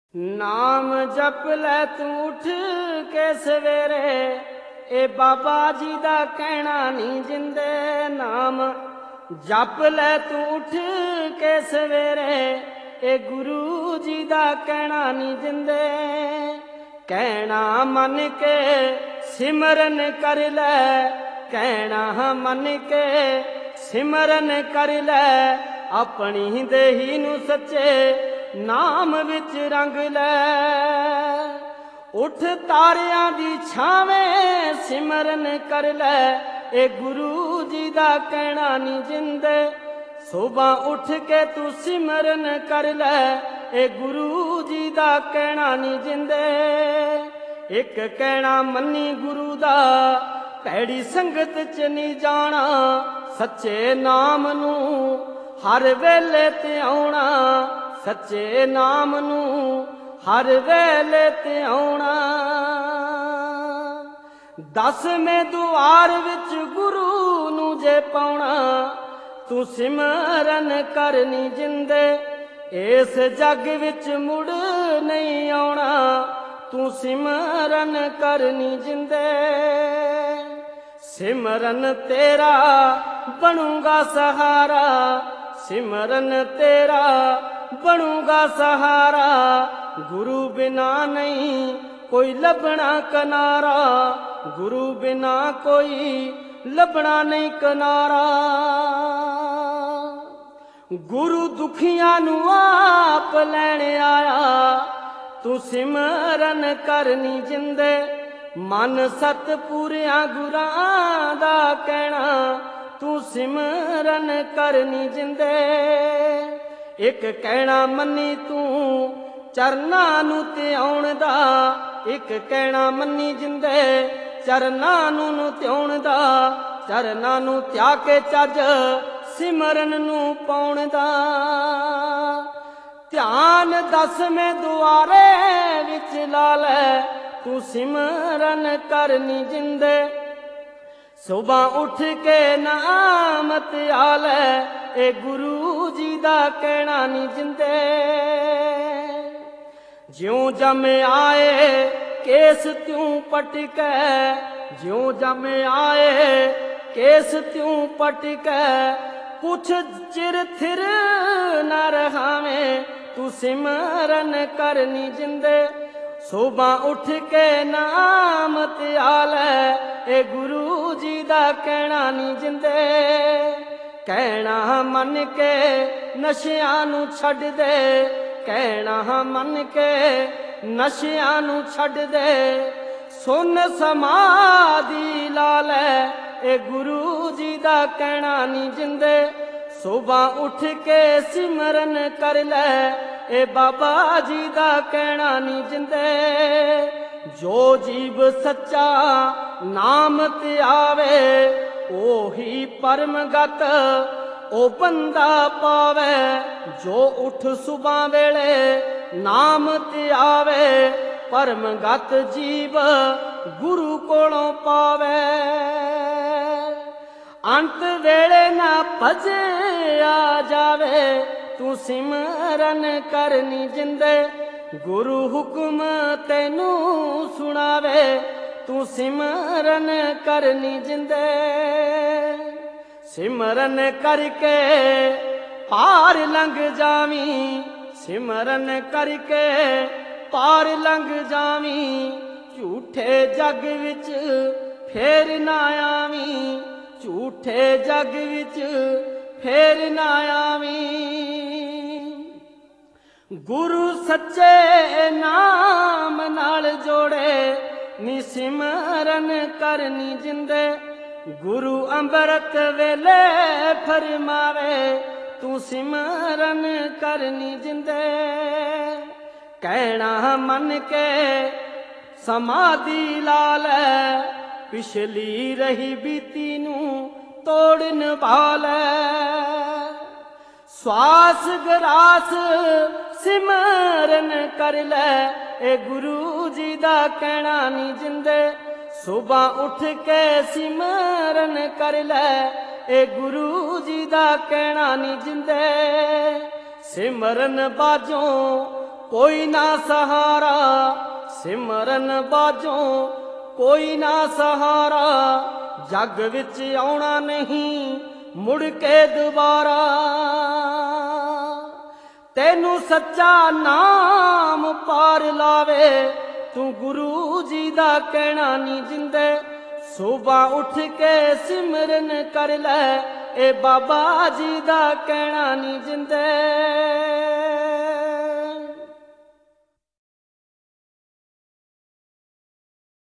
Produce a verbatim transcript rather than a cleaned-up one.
नाम जप लै तू उठ के सवेरे, ए बाबा जी दा कहना नहीं जिंदे। नाम जप लै तू उठ के सवेरे, ए गुरु जी दा कहना नहीं जिंदे। कहना मन के सिमरन कर लै, कहना मन के सिमरन कर लै। अपनी देही नू सच्चे नाम विच रंग लै। उठ तारियां दी छावें सिमरन कर लै, ए गुरु जी दा कहना नहीं जिंदे। सुबह उठ के तू सिमरन कर लै, ए गुरु जी दा कहना नहीं जिंदे। एक कहना मन्नी गुरु दा, भैड़ी संगत च नहीं जाना। सच्चे नाम नू हर वेले ते आउणा, सच्चे नाम नू हर वेले ते आउणा। दसवें दुआर विच गुरु नू जे पाउणा, तू सिमरन कर नहीं जिंदे। इस जग विच मुड़ नहीं आउणा, तू सिमरन कर नहीं जिंदे। सिमरन तेरा बनूंगा सहारा, सिमरन तेरा बनूंगा सहारा। गुरु बिना नहीं कोई लभना किनारा, गुरु बिना कोई लभना नहीं किनारा। गुरु दुखियां नू आप लैने आया, तू सिमरन कर नहीं जिंदे। मन सतपुरियां गुरां दा कहना, तू सिमरन कर नहीं जिंदे। एक कहना मन्नी तू चरना नू ते आउण दा, एक कहना मन्नी जिंदे चरना नू नू त्याउण दा। चरना नू त्या के चज सिमरन नू पाउण दा। ध्यान दसवें दुआरे विच ला लै, तू सिमरन कर नहीं जिंदे। सुबह उठ के नाम त्या लै, ए गुरु जी दा कहना नहीं जिंदे। ज्यों जमे आए केस त्यों पटकै, ज्यों जमे आए केस त्यों पटकै। कुछ चिर थिर न रहावें, तू सिमरन कर नहीं जिंदे। सुबह उठ के नाम त्या लै, ए गुरु जी दा कहना नहीं जिंदे। कहना मन के नशियां नू छड्ड दे, कहना मन के नशियां नू छड्ड दे। सुन समाधि ला लै, ए गुरु जी दा कहना नहीं जिंदे। सुबह उठ के सिमरन कर लै, ए बाबा जी दा कहना नहीं जिंदे। जो जीव सच्चा नाम ते आवे, ओही परम गत ओ बंदा पावे। जो उठ सुबह वेले नाम ते आवे, परम गत जीव गुरु कोलों पावे। अंत वेले ना भजे आ जावे, तू सिमरन कर नहीं जिंदे। गुरु हुक्म तैनू सुनावे, तू सिमरन कर नहीं जिंदे। सिमरन करके पार लंघ जावी, सिमरन करके पार लंघ जावी। झूठे जग विच फेर ना आवी, झूठे जग विच फेर ना आवी। गुरु सच्चे नाम नाल जोड़े, नी सिमरन कर नहीं जिंदे। गुरु अमृत वेले फरमावे, तू सिमरन कर नहीं जिंदे। कहना मन के समाधि ला लै, पिछली रही बीती नू तोड़न वाले। श्वास ग्रास सिमरन कर लै, ए गुरु जी दा कहना नहीं जिंदे। सुबह उठ के सिमरन कर लै, ए गुरु जी दा कहना नहीं जिंदे। सिमरन बाजों ਕੋਈ ਨਾ ਸਹਾਰਾ, ਸਿਮਰਨ ਬਾਝੋਂ ਕੋਈ ਨਾ ਸਹਾਰਾ, ਜੱਗ ਵਿੱਚ ਆਉਣਾ ਨਹੀਂ ਮੁੜ ਕੇ ਦੁਬਾਰਾ। ਤੈਨੂੰ ਸੱਚਾ ਨਾਮ ਪਾਰ ਲਾਵੇ, ਤੂੰ ਗੁਰੂ ਜੀ ਦਾ ਕਹਿਣਾ ਨਹੀਂ ਜਿੰਦੇ। ਸੁਬਹ ਉੱਠ ਕੇ ਸਿਮਰਨ ਕਰ ਲੈ, ਇਹ ਬਾਬਾ ਜੀ ਦਾ ਕਹਿਣਾ ਨਹੀਂ ਜਿੰਦੇ।